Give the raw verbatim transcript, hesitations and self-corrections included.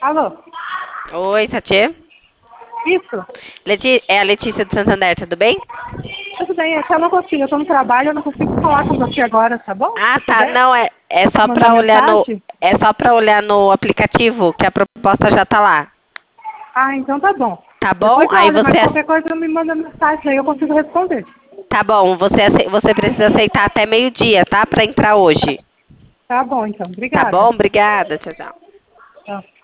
Alô? Oi, Satie? Isso? Leti é a Letícia do Santander, tudo bem? Tudo bem, é que eu não consigo, eu tô no trabalho, eu não consigo falar com você agora, tá bom? Ah, Se tá, puder não, é, é só mandar pra olhar no. mensagem? É só pra olhar no aplicativo que a proposta já tá lá. Ah, então tá bom. Tá bom? Depois Aí olha, mas você. qualquer coisa me manda mensagem aí, eu consigo responder. Tá bom, você, ace- você precisa aceitar até meio-dia, tá? Pra entrar hoje. Tá bom, então. Tá Obrigada. bom? Obrigada, tchau, tchau. Tchau.